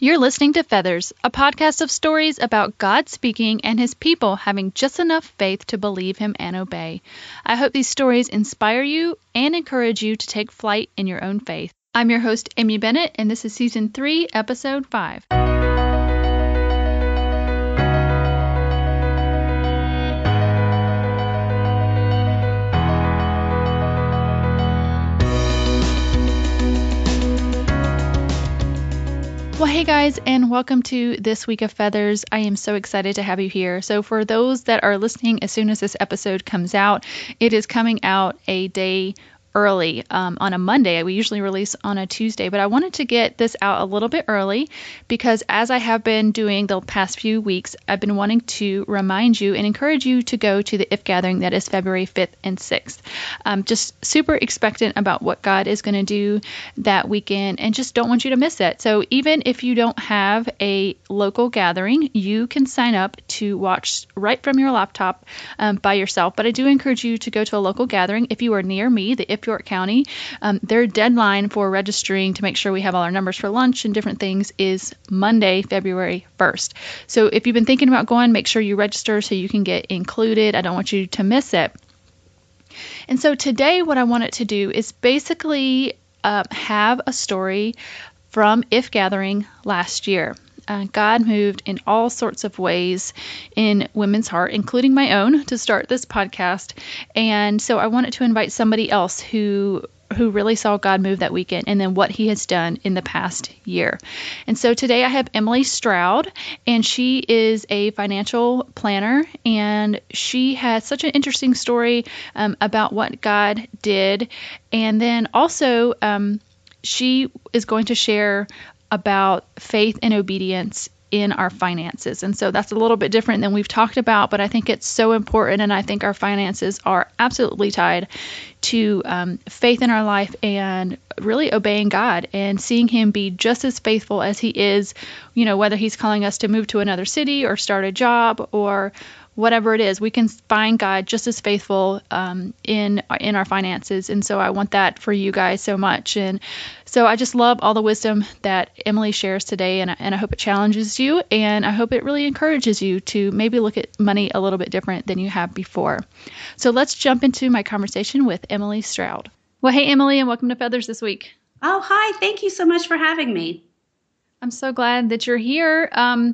You're listening to Feathers, a podcast of stories about God speaking and his people having just enough faith to believe him and obey. I hope these stories inspire you and encourage you to take flight in your own faith. I'm your host, Amy Bennett, and this is Season 3, Episode 5. Well, hey guys, and welcome to This Week of Feathers. I am so excited to have you here. So for those that are listening as soon as this episode comes out, it is coming out a day early on a Monday. We usually release on a Tuesday, but I wanted to get this out a little bit early because as I have been doing the past few weeks, I've been wanting to remind you and encourage you to go to the IF Gathering that is February 5th and 6th. Just super expectant about what God is going to do that weekend and just don't want you to miss it. So even if you don't have a local gathering, you can sign up to watch right from your laptop by yourself. But I do encourage you to go to a local gathering. If you are near me, the IF York County, their deadline for registering to make sure we have all our numbers for lunch and different things is Monday, February 1st. So if you've been thinking about going, make sure you register so you can get included. I don't want you to miss it. And so today what I wanted to do is basically have a story from IF Gathering last year. God moved in all sorts of ways in women's heart, including my own, to start this podcast. And so I wanted to invite somebody else who really saw God move that weekend and then what he has done in the past year. And so today I have Emily Stroud, and she is a financial planner, and she has such an interesting story about what God did. And then also she is going to share about faith and obedience in our finances. And so that's a little bit different than we've talked about, but I think it's so important. And I think our finances are absolutely tied to faith in our life and really obeying God and seeing him be just as faithful as he is, whether he's calling us to move to another city or start a job or whatever it is, we can find God just as faithful in our finances. And so I want that for you guys so much. And so I just love all the wisdom that Emily shares today. And I hope it challenges you. And I hope it really encourages you to maybe look at money a little bit different than you have before. So let's jump into my conversation with Emily Stroud. Well, hey, Emily, and welcome to Feathers this week. Oh, hi. Thank you so much for having me. I'm so glad that you're here.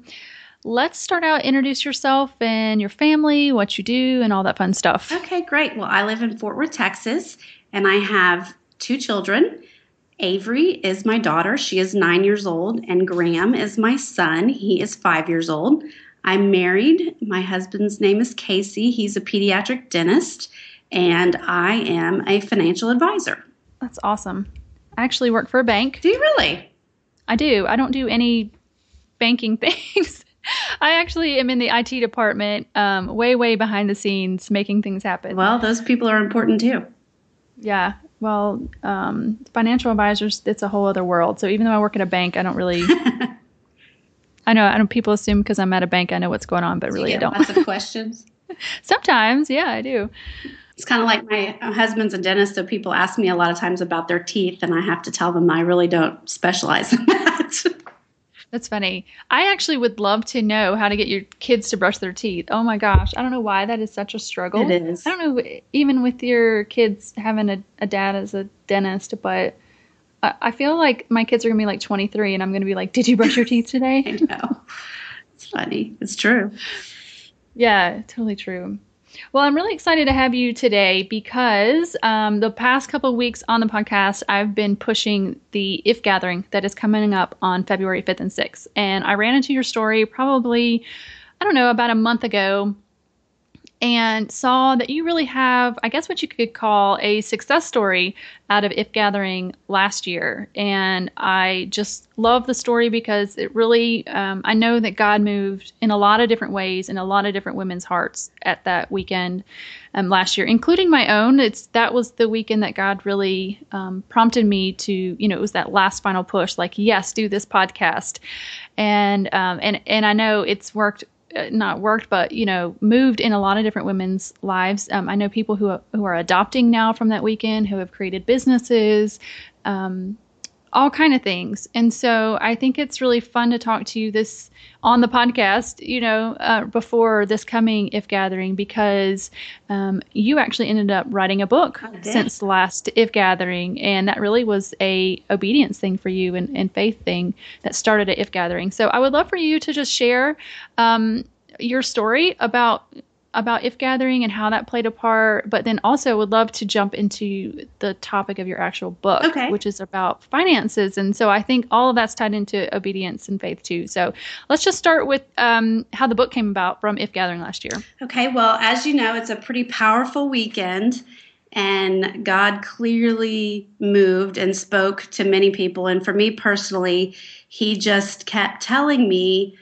Let's start out, introduce yourself and your family, what you do, and all that fun stuff. Okay, great. Well, I live in Fort Worth, Texas, and I have 2 children. Avery is my daughter. She is 9 years old, and Graham is my son. He is 5 years old. I'm married. My husband's name is Casey. He's a pediatric dentist, and I am a financial advisor. That's awesome. I actually work for a bank. Do you really? I do. I don't do any banking things. I actually am in the IT department, way behind the scenes, making things happen. Well, those people are important too. Yeah. Well, financial advisors, it's a whole other world. So even though I work at a bank, I don't really, I know people assume because I'm at a bank, I know what's going on, but really I don't. Lots of questions. Sometimes. Yeah, I do. It's kind of like my husband's a dentist, so people ask me a lot of times about their teeth, and I have to tell them I really don't specialize in that. That's funny. I actually would love to know how to get your kids to brush their teeth. Oh my gosh. I don't know why that is such a struggle. It is. I don't know, even with your kids having a dad as a dentist, but I feel like my kids are going to be like 23 and I'm going to be like, did you brush your teeth today? I know. It's funny. It's true. Yeah, totally true. Well, I'm really excited to have you today because the past couple of weeks on the podcast, I've been pushing the IF Gathering that is coming up on February 5th and 6th. And I ran into your story probably, about a month ago and saw that you really have, I guess what you could call a success story out of IF Gathering last year. And I just love the story because it really, I know that God moved in a lot of different ways in a lot of different women's hearts at that weekend last year, including my own. That was the weekend that God really prompted me to, it was that last final push, like, yes, do this podcast. And I know it's moved in a lot of different women's lives. I know people who are adopting now from that weekend, who have created businesses, all kind of things. And so I think it's really fun to talk to you this on the podcast, before this coming If Gathering, because you actually ended up writing a book since the last If Gathering. And that really was a obedience thing for you and faith thing that started at If Gathering. So I would love for you to just share your story about If Gathering and how that played a part, but then also would love to jump into the topic of your actual book, which is about finances. And so I think all of that's tied into obedience and faith too. So let's just start with how the book came about from If Gathering last year. Okay, well, as you know, it's a pretty powerful weekend, and God clearly moved and spoke to many people. And for me personally, he just kept telling me,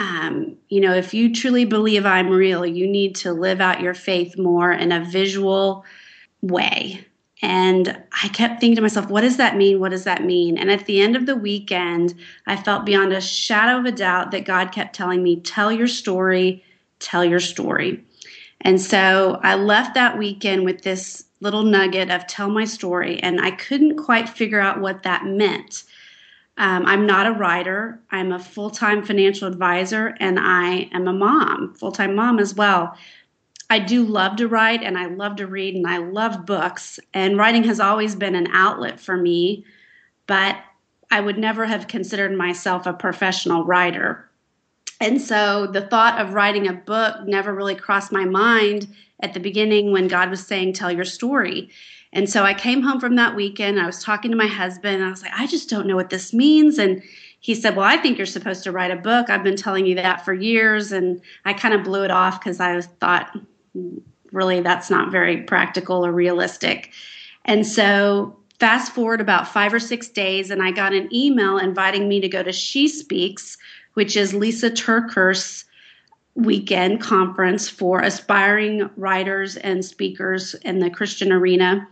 if you truly believe I'm real, you need to live out your faith more in a visual way. And I kept thinking to myself, what does that mean? What does that mean? And at the end of the weekend, I felt beyond a shadow of a doubt that God kept telling me, tell your story, tell your story. And so I left that weekend with this little nugget of tell my story, and I couldn't quite figure out what that meant. I'm not a writer. I'm a full-time financial advisor, and I am a mom, full-time mom as well. I do love to write, and I love to read, and I love books. And writing has always been an outlet for me, but I would never have considered myself a professional writer. And so the thought of writing a book never really crossed my mind at the beginning when God was saying, tell your story. And so I came home from that weekend. I was talking to my husband, and I was like, I just don't know what this means. And he said, well, I think you're supposed to write a book. I've been telling you that for years. And I kind of blew it off because I thought, really, that's not very practical or realistic. And so fast forward about 5 or 6 days, and I got an email inviting me to go to She Speaks, which is Lisa TerKeurst's weekend conference for aspiring writers and speakers in the Christian arena.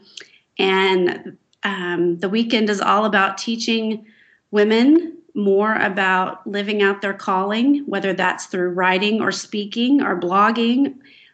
And the weekend is all about teaching women more about living out their calling, whether that's through writing or speaking or blogging.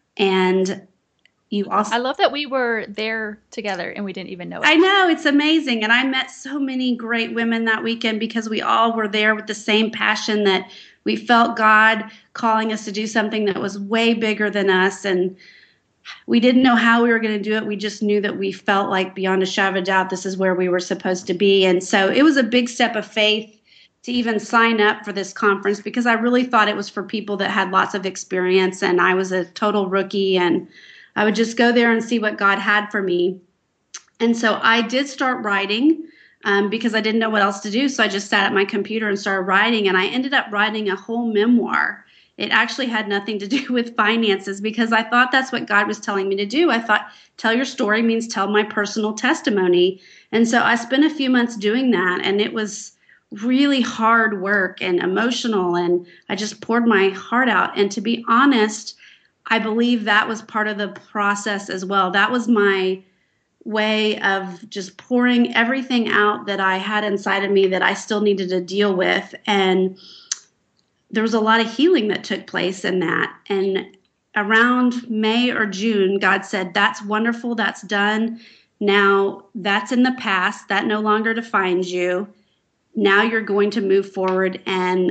And you also, I love that we were there together and we didn't even know it. I know, it's amazing. And I met so many great women that weekend because we all were there with the same passion that we felt God calling us to do something that was way bigger than us. And we didn't know how we were going to do it. We just knew that we felt like beyond a shadow of a doubt, this is where we were supposed to be. And so it was a big step of faith to even sign up for this conference because I really thought it was for people that had lots of experience. And I was a total rookie, and I would just go there and see what God had for me. And so I did start writing because I didn't know what else to do. So I just sat at my computer and started writing, and I ended up writing a whole memoir. It actually had nothing to do with finances because I thought that's what God was telling me to do. I thought tell your story means tell my personal testimony. And so I spent a few months doing that, and it was really hard work and emotional, and I just poured my heart out. And to be honest, I believe that was part of the process as well. That was my way of just pouring everything out that I had inside of me that I still needed to deal with. And there was a lot of healing that took place in that. And around May or June, God said, that's wonderful. That's done. Now that's in the past. That no longer defines you. Now you're going to move forward. And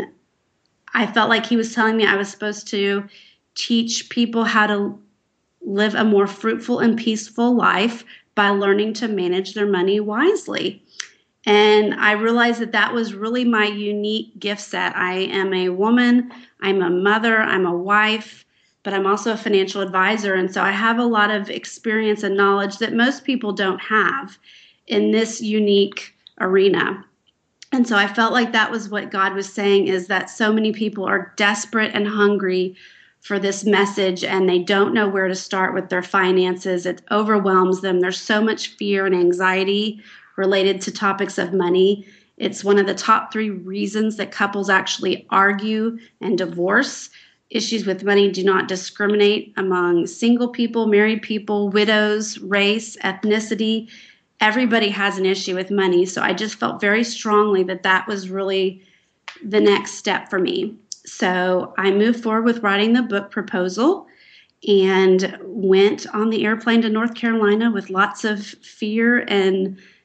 I felt like he was telling me I was supposed to teach people how to live a more fruitful and peaceful life by learning to manage their money wisely. And I realized that that was really my unique gift set. I am a woman, I'm a mother, I'm a wife, but I'm also a financial advisor. And so I have a lot of experience and knowledge that most people don't have in this unique arena. And so I felt like that was what God was saying, is that so many people are desperate and hungry for this message, and they don't know where to start with their finances. It overwhelms them. There's so much fear and anxiety related to topics of money. It's one of the top 3 reasons that couples actually argue and divorce. Issues with money do not discriminate among single people, married people, widows, race, ethnicity. Everybody has an issue with money. So I just felt very strongly that that was really the next step for me. So I moved forward with writing the book proposal and went on the airplane to North Carolina with lots of fear and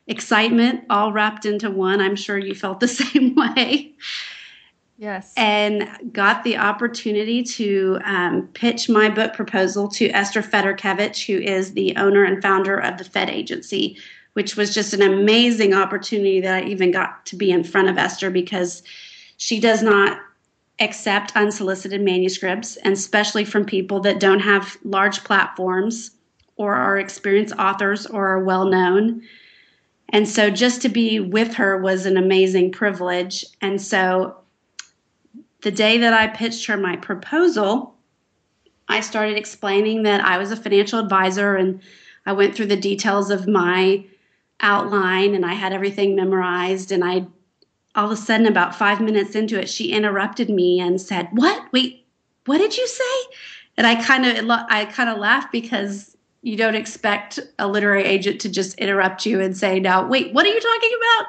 excitement all wrapped into one. I'm sure you felt the same way. Yes. And got the opportunity to pitch my book proposal to Esther Federkevich, who is the owner and founder of the Fed Agency, which was just an amazing opportunity that I even got to be in front of Esther, because she does not accept unsolicited manuscripts, and especially from people that don't have large platforms or are experienced authors or are well known. And so just to be with her was an amazing privilege. And so the day that I pitched her my proposal, I started explaining that I was a financial advisor, and I went through the details of my outline, and I had everything memorized. And all of a sudden, about 5 minutes into it, she interrupted me and said, "What? Wait, what did you say?" And I kind of laughed, because you don't expect a literary agent to just interrupt you and say, "Now, wait, what are you talking about?"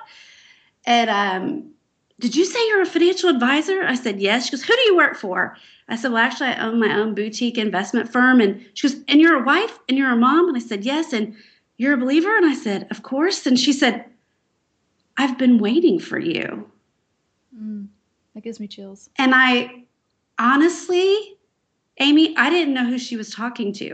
And did you say you're a financial advisor? I said, yes. She goes, who do you work for? I said, well, actually, I own my own boutique investment firm. And she goes, and you're a wife and you're a mom? And I said, yes. And you're a believer? And I said, of course. And she said, I've been waiting for you. That gives me chills. And I honestly, Amy, I didn't know who she was talking to.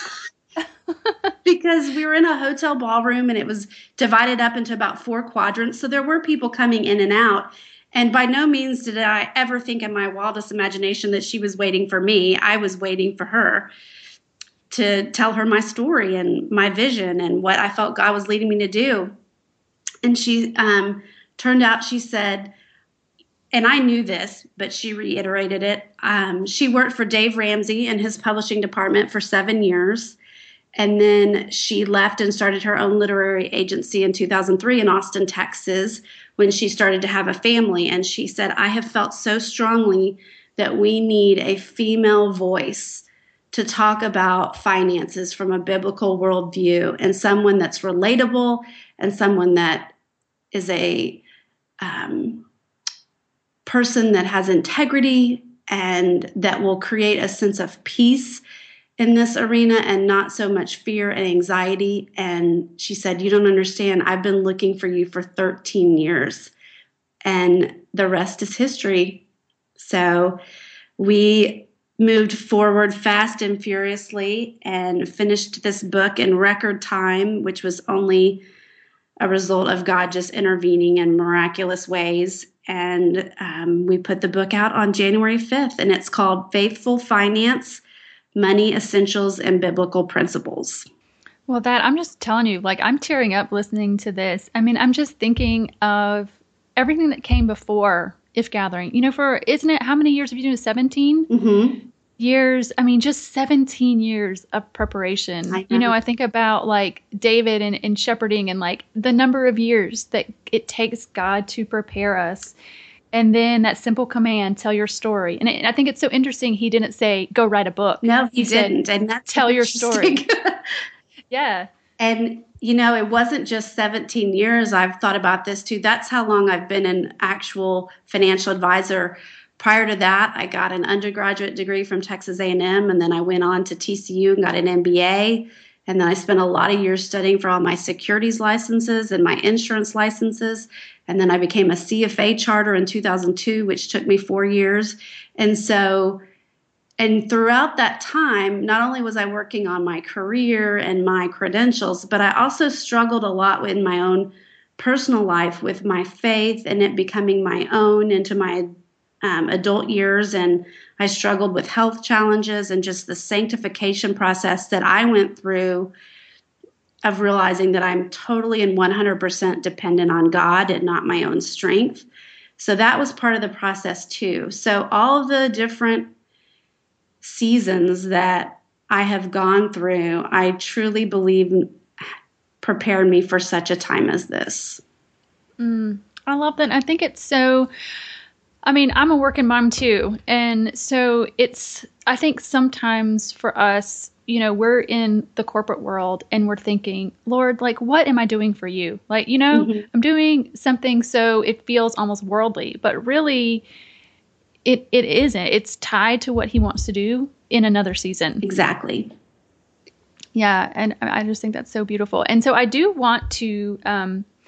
Because we were in a hotel ballroom, and it was divided up into about 4 quadrants. So there were people coming in and out. And by no means did I ever think in my wildest imagination that she was waiting for me. I was waiting for her to tell her my story and my vision and what I felt God was leading me to do. And she turned out, she said, and I knew this, but she reiterated it. She worked for Dave Ramsey in his publishing department for 7 years. And then she left and started her own literary agency in 2003 in Austin, Texas, when she started to have a family. And she said, I have felt so strongly that we need a female voice to talk about finances from a biblical worldview, and someone that's relatable, and someone that is a person that has integrity and that will create a sense of peace in this arena, and not so much fear and anxiety. And she said, you don't understand. I've been looking for you for 13 years, and the rest is history. So we moved forward fast and furiously and finished this book in record time, which was only a result of God just intervening in miraculous ways. And we put the book out on January 5th, and it's called Faithful Finance: Money Essentials and Biblical Principles. Well, I'm just telling you, like, I'm tearing up listening to this. I mean, I'm just thinking of everything that came before If Gathering. You know, isn't it, how many years have you done? 17 Mm-hmm. years. I mean, just 17 years of preparation. I think about like David and shepherding, and like the number of years that it takes God to prepare us. And then that simple command, tell your story. And I think it's so interesting. He didn't say, go write a book. No, he didn't. And that's tell your story. Yeah. And, it wasn't just 17 years. I've thought about this too. That's how long I've been an actual financial advisor. Prior to that, I got an undergraduate degree from Texas A&M, and then I went on to TCU and got an MBA. And then I spent a lot of years studying for all my securities licenses and my insurance licenses. And then I became a CFA charter in 2002, which took me 4 years. And throughout that time, not only was I working on my career and my credentials, but I also struggled a lot in my own personal life with my faith and it becoming my own into my adult years. And I struggled with health challenges and just the sanctification process that I went through of realizing that I'm totally and 100% dependent on God and not my own strength. So that was part of the process too. So all of the different seasons that I have gone through, I truly believe prepared me for such a time as this. I love that. I think it's so, I'm a working mom too. And so I think sometimes for us, we're in the corporate world and we're thinking, Lord, like, what am I doing for you? Like, Mm-hmm. I'm doing something so it feels almost worldly, but really it isn't. It's tied to what he wants to do in another season. Exactly. Yeah. And I just think that's so beautiful. And so I do want to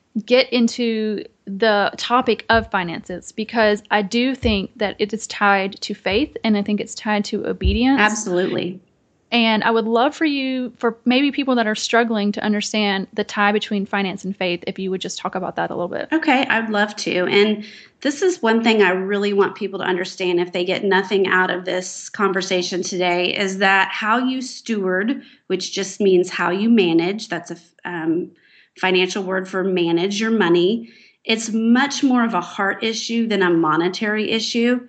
get into the topic of finances, because I do think that it is tied to faith, and I think it's tied to obedience. Absolutely. And I would love for you, for maybe people that are struggling to understand the tie between finance and faith, if you would just talk about that a little bit. Okay, I'd love to. And this is one thing I really want people to understand if they get nothing out of this conversation today, is that how you steward, which just means how you manage, that's a financial word for manage your money. It's much more of a heart issue than a monetary issue.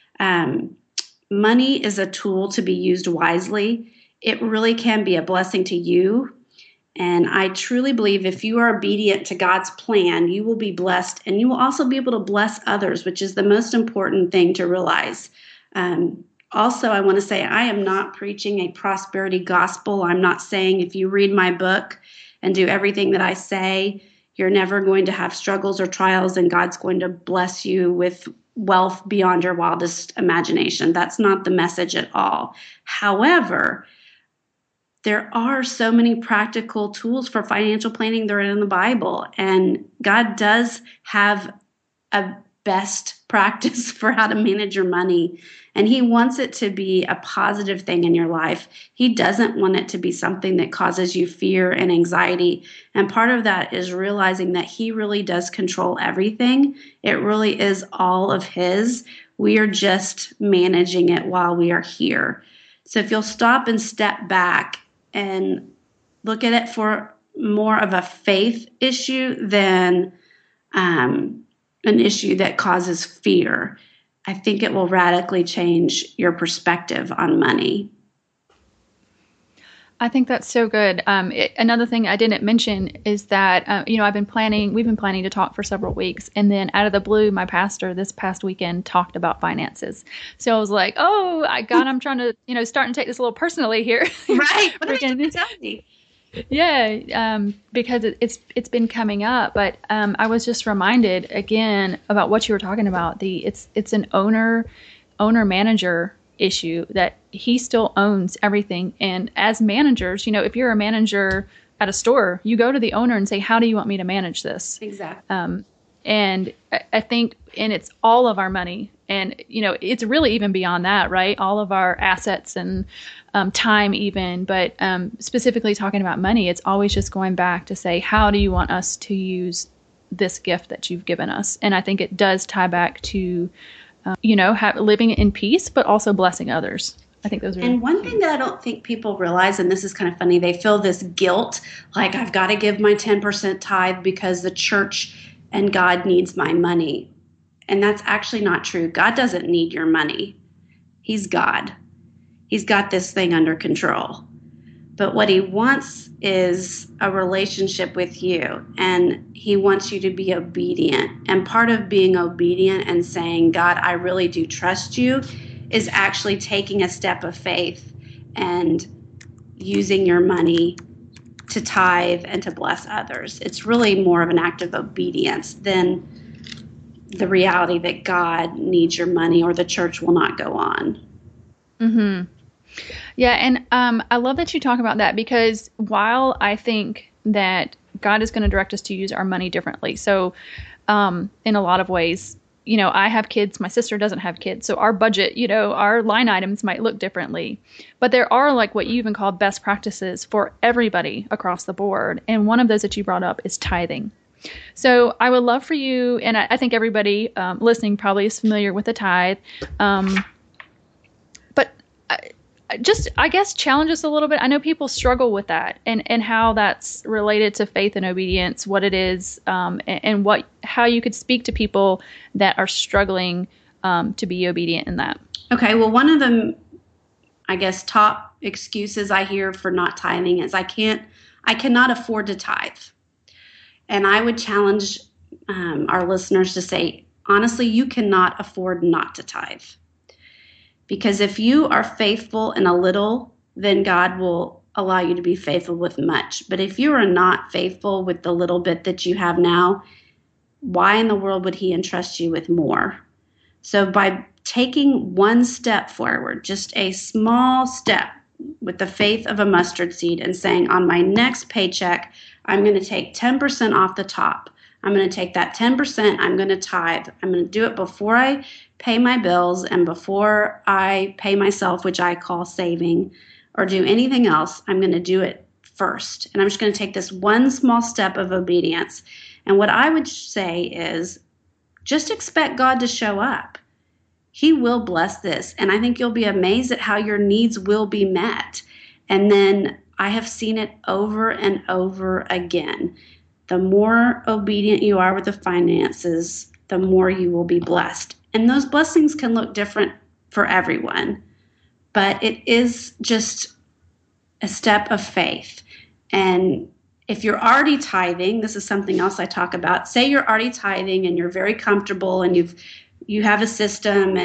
Money is a tool to be used wisely. It really can be a blessing to you. And I truly believe if you are obedient to God's plan, you will be blessed, and you will also be able to bless others, which is the most important thing to realize. Also, I want to say I am not preaching a prosperity gospel. I'm not saying if you read my book and do everything that I say, you're never going to have struggles or trials and God's going to bless you with wealth beyond your wildest imagination. That's not the message at all. However, there are so many practical tools for financial planning that are in the Bible, and God does have a best practice for how to manage your money, and He wants it to be a positive thing in your life. He doesn't want it to be something that causes you fear and anxiety, and part of that is realizing that He really does control everything. It really is all of His. We are just managing it while we are here. So if you'll stop and step back and look at it for more of a faith issue than an issue that causes fear, I think it will radically change your perspective on money. I think that's so good. Another thing I didn't mention is that, we've been planning to talk for several weeks. And then out of the blue, my pastor this past weekend talked about finances. So I was like, oh, God, I'm trying to, starting to take this a little personally here. Right. What are you telling me? Yeah, because it's been coming up. But I was just reminded again about what you were talking about. It's an owner-manager issue, that he still owns everything. And as managers, if you're a manager at a store, you go to the owner and say, how do you want me to manage this? Exactly. And I think, and it's all of our money, and it's really even beyond that, right? All of our assets and time even, but specifically talking about money, it's always just going back to say, how do you want us to use this gift that you've given us? And I think it does tie back to living in peace, but also blessing others. I think those are. And one thing that I don't think people realize, and this is kind of funny, they feel this guilt, like I've got to give my 10% tithe because the church and God needs my money. And that's actually not true. God doesn't need your money. He's God. He's got this thing under control. But what He wants is a relationship with you, and He wants you to be obedient. And part of being obedient and saying, God, I really do trust you, is actually taking a step of faith and using your money to tithe and to bless others. It's really more of an act of obedience than the reality that God needs your money or the church will not go on. Mm-hmm. Yeah, and I love that you talk about that, because while I think that God is going to direct us to use our money differently, so in a lot of ways, I have kids, my sister doesn't have kids, so our budget, our line items might look differently, but there are, like what you even call best practices for everybody across the board, and one of those that you brought up is tithing. So I would love for you, and I think everybody listening probably is familiar with the tithe, but I guess challenge us a little bit. I know people struggle with that, and how that's related to faith and obedience, what it is, and how you could speak to people that are struggling to be obedient in that. Okay, well, one of the, I guess, top excuses I hear for not tithing is I cannot afford to tithe. And I would challenge our listeners to say, honestly, you cannot afford not to tithe. Because if you are faithful in a little, then God will allow you to be faithful with much. But if you are not faithful with the little bit that you have now, why in the world would He entrust you with more? So by taking one step forward, just a small step with the faith of a mustard seed, and saying, on my next paycheck, I'm going to take 10% off the top. I'm going to take that 10%, I'm going to tithe. I'm going to do it before I pay my bills and before I pay myself, which I call saving, or do anything else. I'm going to do it first. And I'm just going to take this one small step of obedience. And what I would say is just expect God to show up. He will bless this. And I think you'll be amazed at how your needs will be met. And then I have seen it over and over again. The more obedient you are with the finances, the more you will be blessed. And those blessings can look different for everyone, but it is just a step of faith. And if you're already tithing, this is something else I talk about. Say you're already tithing and you're very comfortable and you have a system,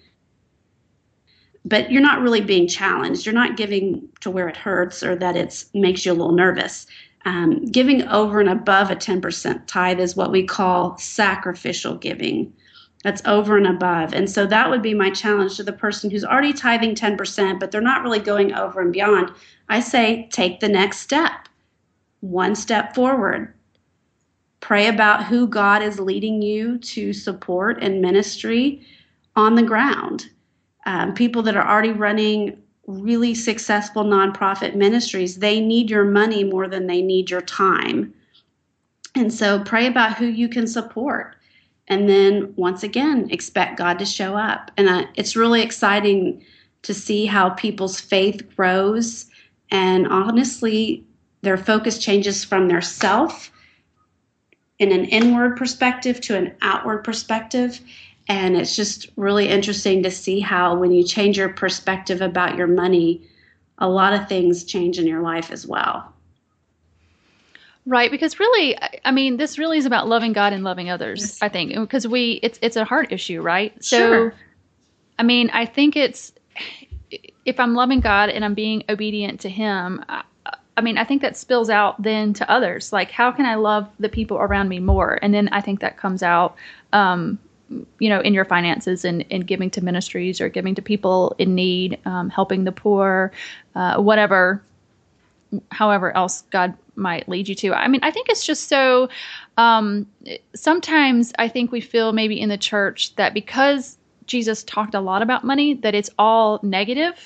but you're not really being challenged. You're not giving to where it hurts or that it makes you a little nervous. Giving over and above a 10% tithe is what we call sacrificial giving. That's over and above. And so that would be my challenge to the person who's already tithing 10%, but they're not really going over and beyond. I say, take the next step, one step forward. Pray about who God is leading you to support in ministry on the ground. People that are already running really successful nonprofit ministries, they need your money more than they need your time. And so pray about who you can support. And then once again, expect God to show up. And it's really exciting to see how people's faith grows. And honestly, their focus changes from their self in an inward perspective to an outward perspective. And it's just really interesting to see how when you change your perspective about your money, a lot of things change in your life as well. Right, because really, I mean, this really is about loving God and loving others, yes. I think, because it's a heart issue, right? So, sure. I mean, I think if I'm loving God and I'm being obedient to Him, I mean, I think that spills out then to others. Like, how can I love the people around me more? And then I think that comes out, in your finances and giving to ministries or giving to people in need, helping the poor, whatever, however else God might lead you to. I mean, I think it's just so, sometimes I think we feel maybe in the church that because Jesus talked a lot about money, that it's all negative.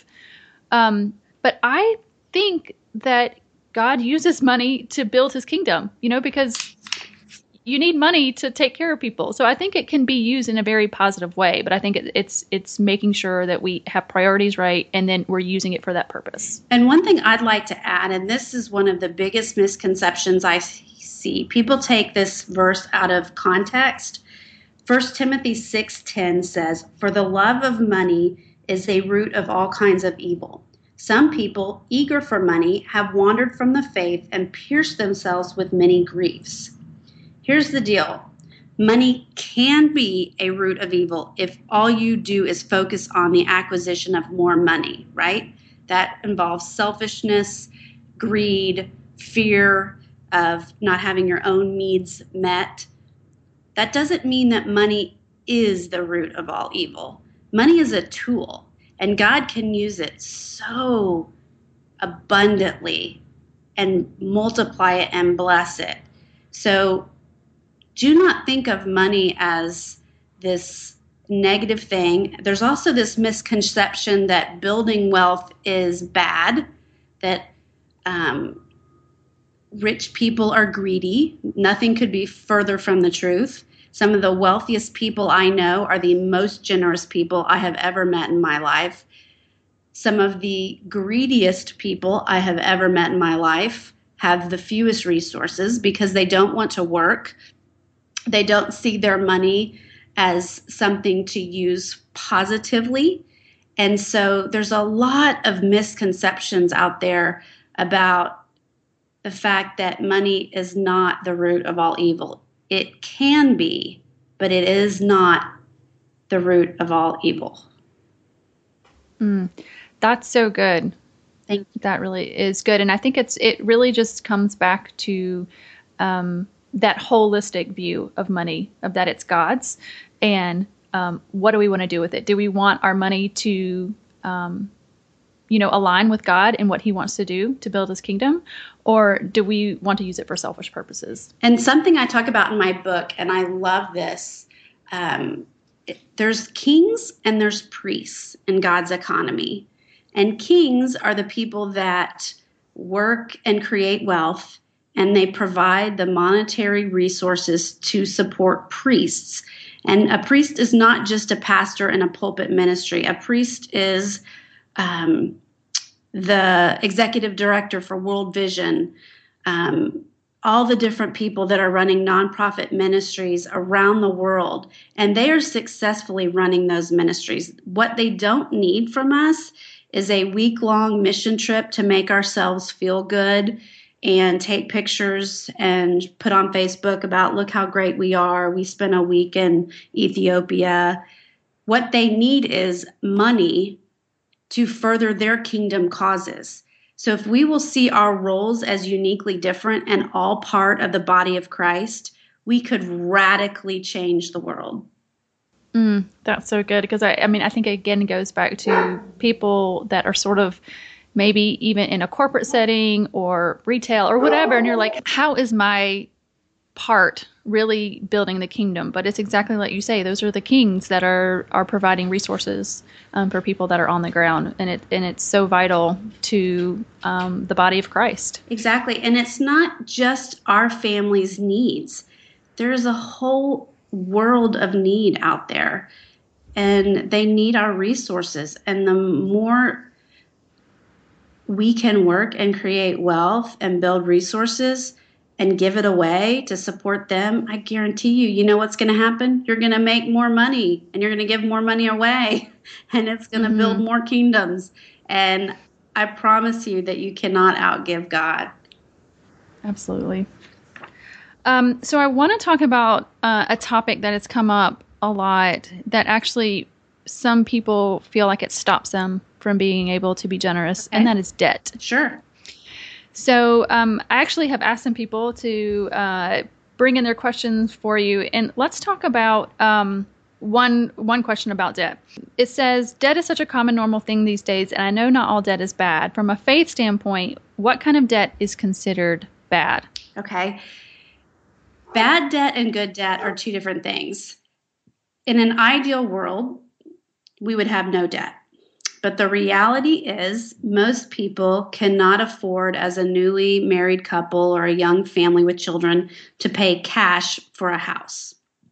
But I think that God uses money to build His kingdom, because you need money to take care of people. So I think it can be used in a very positive way, but I think it's making sure that we have priorities right, and then we're using it for that purpose. And one thing I'd like to add, and this is one of the biggest misconceptions I see, people take this verse out of context. 1 Timothy 6:10 says, "For the love of money is a root of all kinds of evil. Some people, eager for money, have wandered from the faith and pierced themselves with many griefs." Here's the deal. Money can be a root of evil if all you do is focus on the acquisition of more money, right? That involves selfishness, greed, fear of not having your own needs met. That doesn't mean that money is the root of all evil. Money is a tool, and God can use it so abundantly and multiply it and bless it. So do not think of money as this negative thing. There's also this misconception that building wealth is bad, that rich people are greedy. Nothing could be further from the truth. Some of the wealthiest people I know are the most generous people I have ever met in my life. Some of the greediest people I have ever met in my life have the fewest resources because they don't want to work. They don't see their money as something to use positively. And so there's a lot of misconceptions out there about the fact that money is not the root of all evil. It can be, but it is not the root of all evil. That's so good. Thank you. That really is good. And I think it really just comes back to that holistic view of money, of that it's God's, and what do we want to do with it? Do we want our money to, align with God and what He wants to do to build His kingdom? or do we want to use it for selfish purposes? And something I talk about in my book, and I love this, there's kings and there's priests in God's economy. And kings are the people that work and create wealth, and they provide the monetary resources to support priests. And a priest is not just a pastor in a pulpit ministry. A priest is the executive director for World Vision, all the different people that are running nonprofit ministries around the world, and they are successfully running those ministries. What they don't need from us is a week-long mission trip to make ourselves feel good and take pictures and put on Facebook about, look how great we are. We spent a week in Ethiopia. What they need is money to further their kingdom causes. So if we will see our roles as uniquely different and all part of the body of Christ, we could radically change the world. That's so good, because I mean, I think again it goes back to people that are sort of maybe even in a corporate setting or retail or whatever, and you're like, how is my part really building the kingdom? But it's exactly like you say, those are the kings that are providing resources for people that are on the ground, and it's so vital to the body of Christ. Exactly. And it's not just our family's needs. There's a whole world of need out there, and they need our resources. And the more we can work and create wealth and build resources and give it away to support them, I guarantee you know what's going to happen? You're going to make more money, and you're going to give more money away, and it's going to build more kingdoms. And I promise you that you cannot outgive God. Absolutely. So I want to talk about a topic that has come up a lot that actually some people feel like it stops them from being able to be generous, and that is debt. Sure. So I actually have asked some people to bring in their questions for you, and let's talk about one question about debt. It says, debt is such a common, normal thing these days, and I know not all debt is bad. From a faith standpoint, what kind of debt is considered bad? Okay. Bad debt and good debt are two different things. In an ideal world, we would have no debt. But the reality is most people cannot afford, as a newly married couple or a young family with children, to pay cash for a house.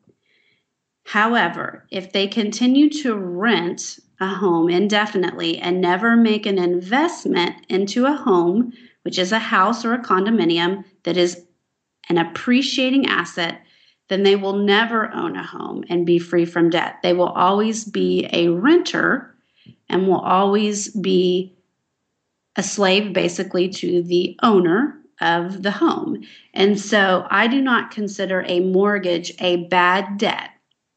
However, if they continue to rent a home indefinitely and never make an investment into a home, which is a house or a condominium that is an appreciating asset, then they will never own a home and be free from debt. They will always be a renter and will always be a slave, basically, to the owner of the home. And so I do not consider a mortgage a bad debt.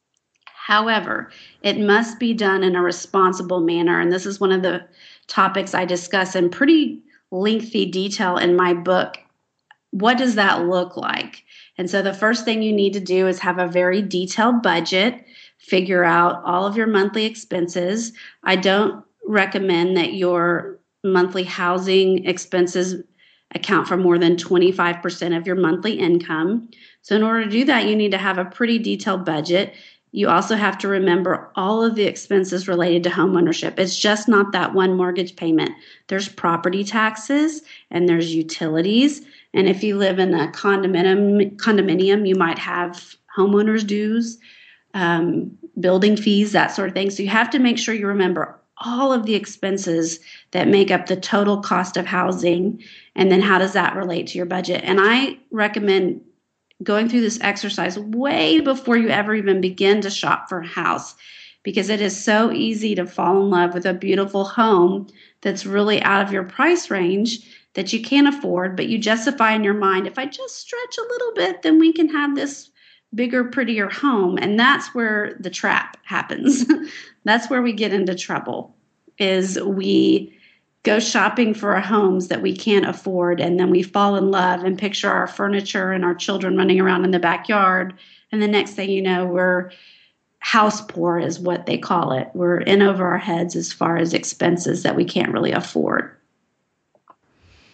However, it must be done in a responsible manner. And this is one of the topics I discuss in pretty lengthy detail in my book. What does that look like? And so the first thing you need to do is have a very detailed budget, figure out all of your monthly expenses. I don't recommend that your monthly housing expenses account for more than 25% of your monthly income. So in order to do that, you need to have a pretty detailed budget. You also have to remember all of the expenses related to homeownership. It's just not that one mortgage payment. There's property taxes and there's utilities. And if you live in a condominium, you might have homeowners dues, building fees, that sort of thing. So you have to make sure you remember all of the expenses that make up the total cost of housing, and then how does that relate to your budget. And I recommend going through this exercise way before you ever even begin to shop for a house, because it is so easy to fall in love with a beautiful home that's really out of your price range that you can't afford, but you justify in your mind, if I just stretch a little bit, then we can have this bigger, prettier home. And that's where the trap happens. That's where we get into trouble, is we go shopping for homes that we can't afford, and then we fall in love and picture our furniture and our children running around in the backyard. And the next thing you know, we're house poor, is what they call it. We're in over our heads as far as expenses that we can't really afford.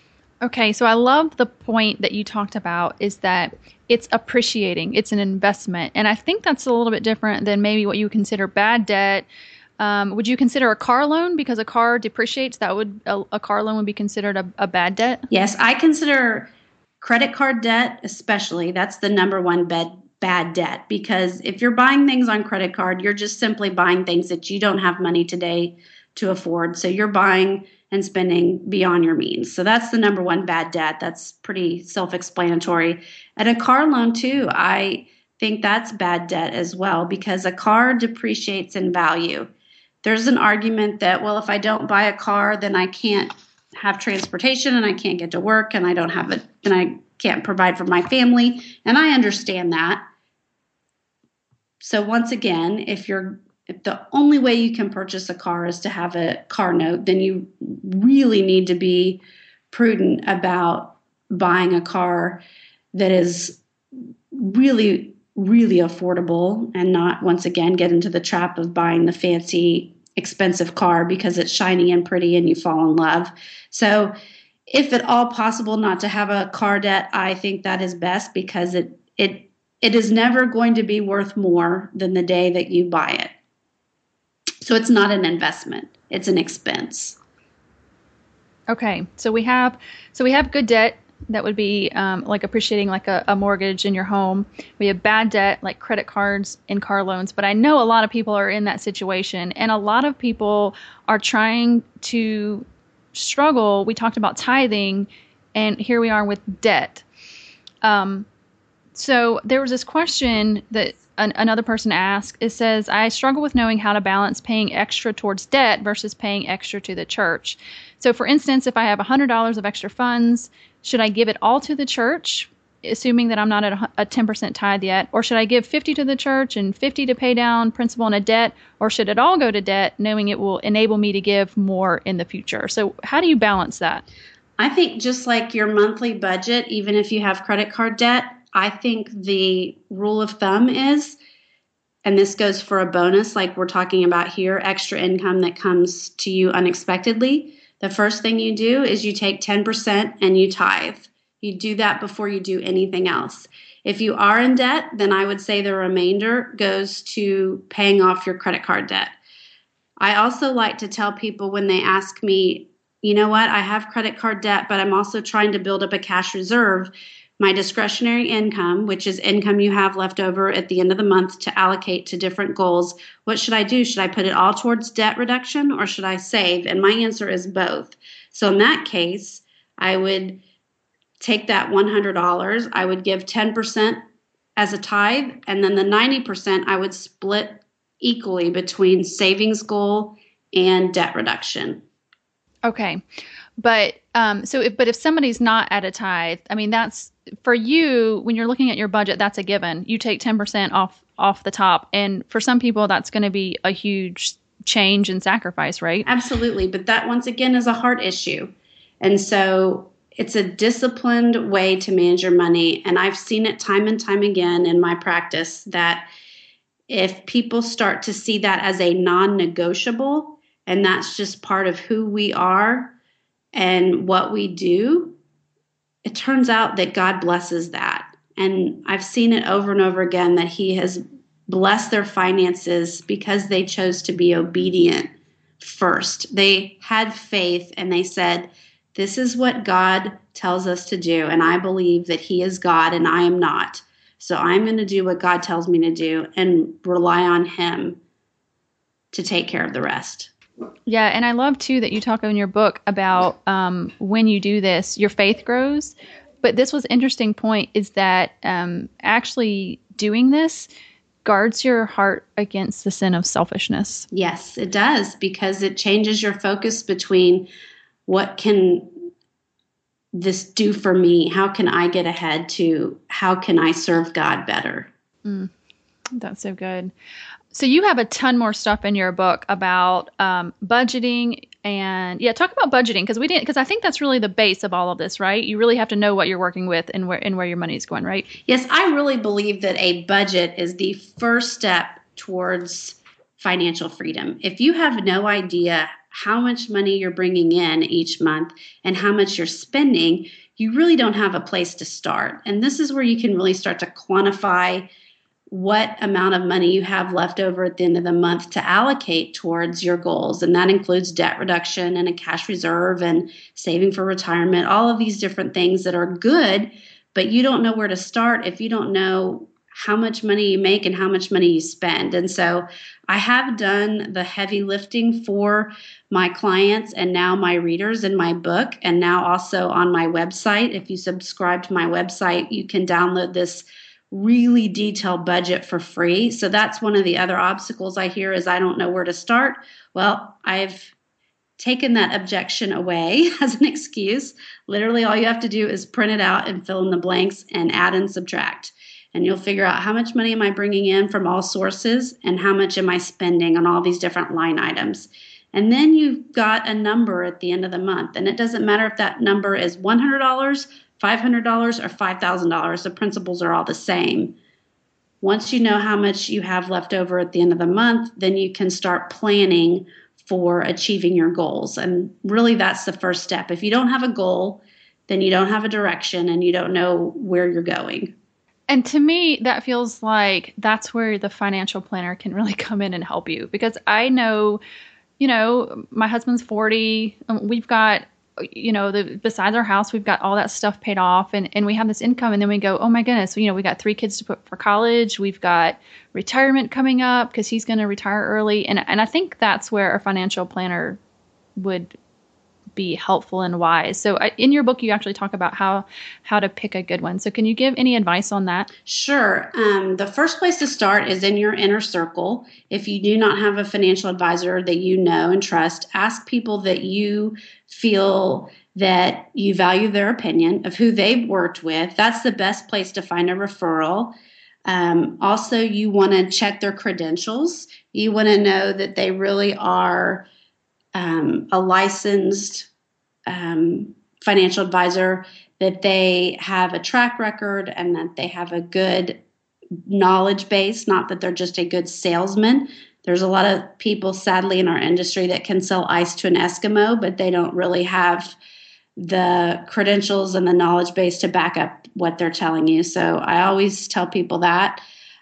Okay, so I love the point that you talked about is that it's appreciating, it's an investment. And I think that's a little bit different than maybe what you would consider bad debt. Would you consider a car loan because a car depreciates? That would a car loan would be considered a bad debt? Yes, I consider credit card debt, especially, that's the number one bad debt, because if you're buying things on credit card, you're just simply buying things that you don't have money today to afford. So you're buying and spending beyond your means. So that's the number one bad debt. That's pretty self-explanatory. And a car loan too, I think that's bad debt as well, because a car depreciates in value. There's an argument that, well, if I don't buy a car, then I can't have transportation and I can't get to work and I don't have it and I can't provide for my family. And I understand that. So once again, if the only way you can purchase a car is to have a car note, then you really need to be prudent about buying a car that is really, really affordable and not, once again, get into the trap of buying the fancy, expensive car because it's shiny and pretty and you fall in love. So if at all possible not to have a car debt, I think that is best, because it is never going to be worth more than the day that you buy it. So it's not an investment, it's an expense. Okay, so we have good debt. That would be like appreciating like a mortgage in your home. We have bad debt like credit cards and car loans. But I know a lot of people are in that situation, and a lot of people are trying to struggle. We talked about tithing, and here we are with debt. So there was this question that another person asked. It says, I struggle with knowing how to balance paying extra towards debt versus paying extra to the church. So for instance, if I have $100 of extra funds, should I give it all to the church, assuming that I'm not at a 10% tithe yet? Or should I give 50 to the church and 50 to pay down principal in a debt? Or should it all go to debt, knowing it will enable me to give more in the future? So how do you balance that? I think just like your monthly budget, even if you have credit card debt, I think the rule of thumb is, and this goes for a bonus like we're talking about here, extra income that comes to you unexpectedly. The first thing you do is you take 10% and you tithe. You do that before you do anything else. If you are in debt, then I would say the remainder goes to paying off your credit card debt. I also like to tell people when they ask me, you know what, I have credit card debt, but I'm also trying to build up a cash reserve. My discretionary income, which is income you have left over at the end of the month to allocate to different goals, what should I do? Should I put it all towards debt reduction or should I save? And my answer is both. So in that case, I would take that $100, I would give 10% as a tithe, and then the 90% I would split equally between savings goal and debt reduction. Okay. But if somebody's not at a tithe, I mean, that's for you, when you're looking at your budget, that's a given. You take 10% off the top. And for some people, that's going to be a huge change and sacrifice, right? Absolutely. But that, once again, is a heart issue. And so it's a disciplined way to manage your money. And I've seen it time and time again in my practice that if people start to see that as a non-negotiable, and that's just part of who we are and what we do, it turns out that God blesses that. And I've seen it over and over again that He has blessed their finances because they chose to be obedient first. They had faith and they said, this is what God tells us to do. And I believe that He is God and I am not. So I'm going to do what God tells me to do and rely on Him to take care of the rest. Yeah, and I love, too, that you talk in your book about when you do this, your faith grows. But this was an interesting point, is that actually doing this guards your heart against the sin of selfishness. Yes, it does, because it changes your focus between what can this do for me? How can I get ahead to how can I serve God better? That's so good. So you have a ton more stuff in your book about budgeting and talk about budgeting because I think that's really the base of all of this, right? You really have to know what you're working with and where your money is going, right? Yes, I really believe that a budget is the first step towards financial freedom. If you have no idea how much money you're bringing in each month and how much you're spending, you really don't have a place to start. And this is where you can really start to quantify what amount of money you have left over at the end of the month to allocate towards your goals. And that includes debt reduction and a cash reserve and saving for retirement, all of these different things that are good, but you don't know where to start if you don't know how much money you make and how much money you spend. And so I have done the heavy lifting for my clients and now my readers in my book, and now also on my website. If you subscribe to my website, you can download this really detailed budget for free. So that's one of the other obstacles I hear is I don't know where to start. Well, I've taken that objection away as an excuse. Literally, all you have to do is print it out and fill in the blanks and add and subtract. And you'll figure out how much money am I bringing in from all sources and how much am I spending on all these different line items. And then you've got a number at the end of the month. And it doesn't matter if that number is $100, $500, or $5,000. The principles are all the same. Once you know how much you have left over at the end of the month, then you can start planning for achieving your goals. And really, that's the first step. If you don't have a goal, then you don't have a direction and you don't know where you're going. And to me, that feels like that's where the financial planner can really come in and help you. Because I know, my husband's 40. We've got, besides our house, we've got all that stuff paid off, and we have this income. And then we go, oh my goodness, we got 3 kids to put for college. We've got retirement coming up because he's going to retire early. And I think that's where a financial planner would be helpful and wise. So in your book, you actually talk about how to pick a good one. So can you give any advice on that? Sure. The first place to start is in your inner circle. If you do not have a financial advisor that you know and trust, ask people that you feel that you value their opinion of who they've worked with. That's the best place to find a referral. Also, you want to check their credentials. You want to know that they really are a licensed financial advisor, that they have a track record and that they have a good knowledge base, not that they're just a good salesman. There's a lot of people, sadly, in our industry that can sell ice to an Eskimo, but they don't really have the credentials and the knowledge base to back up what they're telling you. So I always tell people that.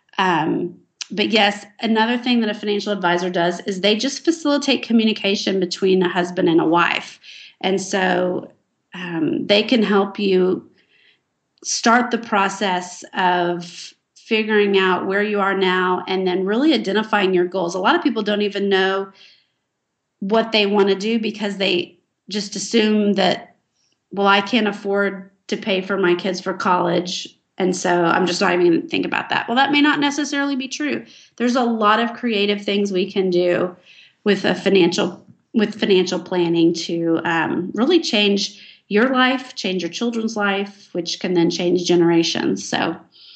But yes, another thing that a financial advisor does is they just facilitate communication between a husband and a wife. And so they can help you start the process of figuring out where you are now and then really identifying your goals. A lot of people don't even know what they want to do because they just assume that, well, I can't afford to pay for my kids for college, and so I'm just not even going to think about that. Well, that may not necessarily be true. There's a lot of creative things we can do with financial planning to really change your life, change your children's life, which can then change generations. So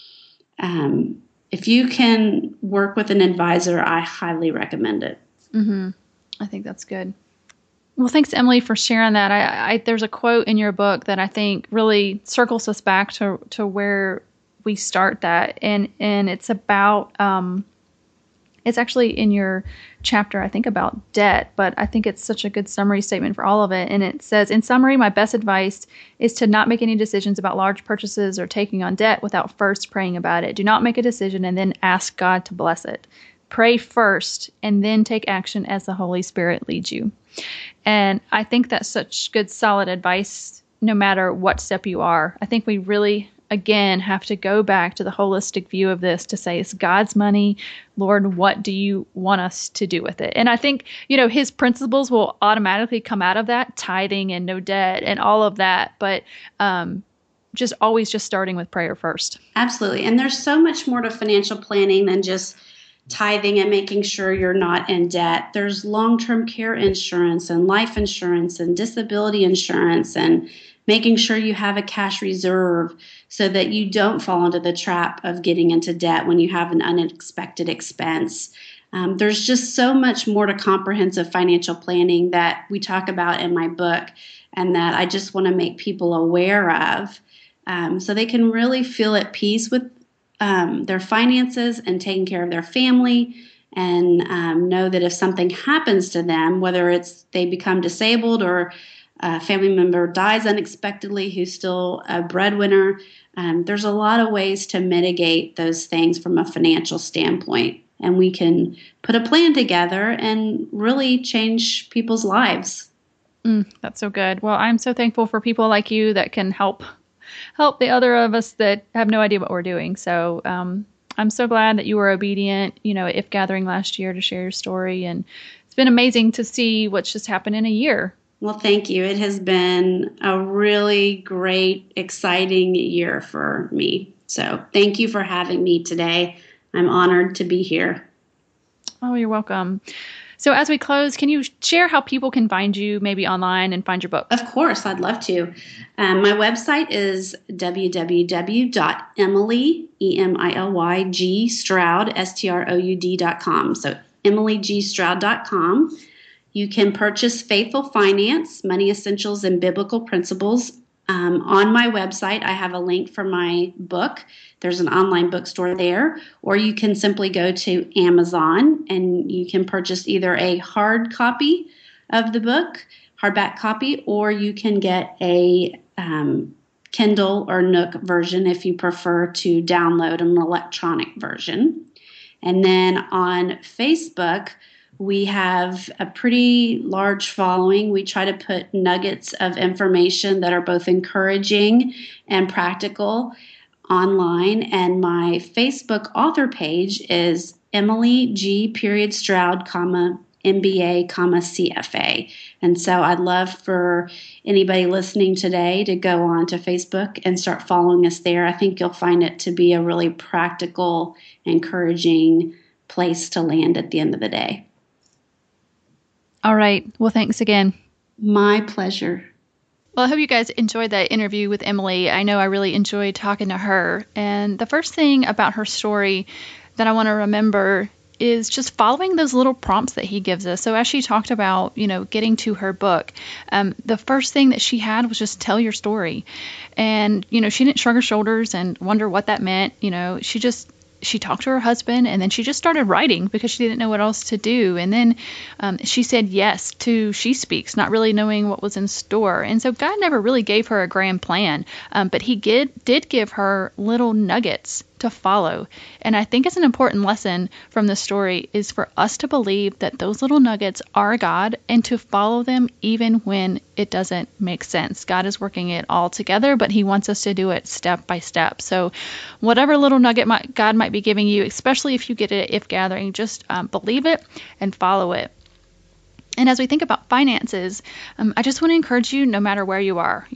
if you can work with an advisor, I highly recommend it. Mm-hmm. I think that's good. Well, thanks, Emily, for sharing that. There's a quote in your book that I think really circles us back to where we start that. And it's about, it's actually in your chapter, I think, about debt, but I think it's such a good summary statement for all of it. And it says, in summary, my best advice is to not make any decisions about large purchases or taking on debt without first praying about it. Do not make a decision and then ask God to bless it. Pray first and then take action as the Holy Spirit leads you. And I think that's such good, solid advice, no matter what step you are. I think we really, again, have to go back to the holistic view of this to say, it's God's money. Lord, what do you want us to do with it? And I think, his principles will automatically come out of that, tithing and no debt and all of that. But just always just starting with prayer first. Absolutely. And there's so much more to financial planning than just tithing and making sure you're not in debt. There's long-term care insurance and life insurance and disability insurance and making sure you have a cash reserve so that you don't fall into the trap of getting into debt when you have an unexpected expense. There's just so much more to comprehensive financial planning that we talk about in my book and that I just want to make people aware of so they can really feel at peace with their finances and taking care of their family and know that if something happens to them, whether it's they become disabled or a family member dies unexpectedly who's still a breadwinner, there's a lot of ways to mitigate those things from a financial standpoint. And we can put a plan together and really change people's lives. That's so good. Well, I'm so thankful for people like you that can help the other of us that have no idea what we're doing. So I'm so glad that you were obedient, at If Gathering last year to share your story. And it's been amazing to see what's just happened in a year. Well, thank you. It has been a really great, exciting year for me. So thank you for having me today. I'm honored to be here. Oh, you're welcome. So as we close, can you share how people can find you maybe online and find your book? Of course, I'd love to. My website is www.emily, E-M-I-L-Y, Stroud, S-T-R-O-U-D.com. So emilygStroud.com. You can purchase Faithful Finance, Money Essentials and Biblical Principles. On my website, I have a link for my book. There's an online bookstore there, or you can simply go to Amazon and you can purchase either a hard copy of the book, hardback copy, or you can get a Kindle or Nook version if you prefer to download an electronic version. And then on Facebook, we have a pretty large following. We try to put nuggets of information that are both encouraging and practical online. And my Facebook author page is Emily G. Stroud, MBA, CFA. And so I'd love for anybody listening today to go on to Facebook and start following us there. I think you'll find it to be a really practical, encouraging place to land at the end of the day. All right. Well, thanks again. My pleasure. Well, I hope you guys enjoyed that interview with Emily. I know I really enjoyed talking to her. And the first thing about her story that I want to remember is just following those little prompts that he gives us. So as she talked about, getting to her book, the first thing that she had was just tell your story. And, she didn't shrug her shoulders and wonder what that meant. She talked to her husband, and then she just started writing because she didn't know what else to do. And then she said yes to She Speaks, not really knowing what was in store. And so God never really gave her a grand plan, but he did give her little nuggets to follow. And I think it's an important lesson from the story is for us to believe that those little nuggets are God and to follow them even when it doesn't make sense. God is working it all together, but he wants us to do it step by step. So whatever little nugget God might be giving you, especially if you get it at If Gathering, just believe it and follow it. And as we think about finances, I just want to encourage you, no matter where you are,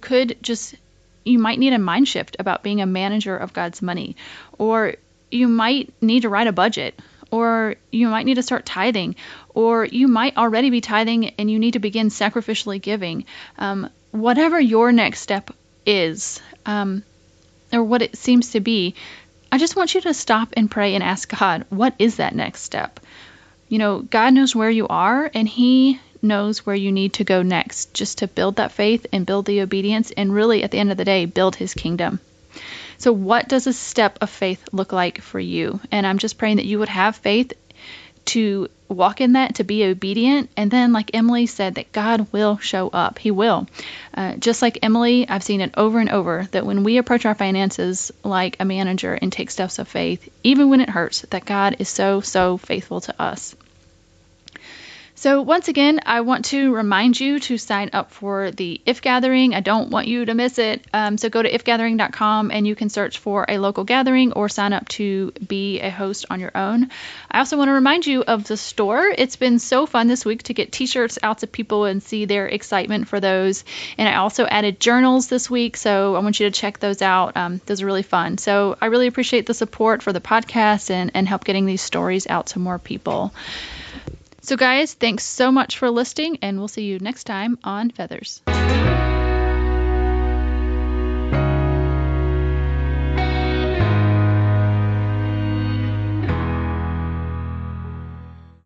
you might need a mind shift about being a manager of God's money, or you might need to write a budget, or you might need to start tithing, or you might already be tithing and you need to begin sacrificially giving. Whatever your next step is, or what it seems to be, I just want you to stop and pray and ask God, what is that next step? God knows where you are, and he knows where you need to go next, just to build that faith and build the obedience and really, at the end of the day, build his kingdom. So what does a step of faith look like for you? And I'm just praying that you would have faith to walk in that, to be obedient. And then, like Emily said, that God will show up. He will. Just like Emily, I've seen it over and over that when we approach our finances like a manager and take steps of faith, even when it hurts, that God is so, so faithful to us. So once again, I want to remind you to sign up for the If Gathering. I don't want you to miss it. So go to ifgathering.com and you can search for a local gathering or sign up to be a host on your own. I also want to remind you of the store. It's been so fun this week to get t-shirts out to people and see their excitement for those. And I also added journals this week, so I want you to check those out. Those are really fun. So I really appreciate the support for the podcast and help getting these stories out to more people. So guys, thanks so much for listening, and we'll see you next time on Feathers.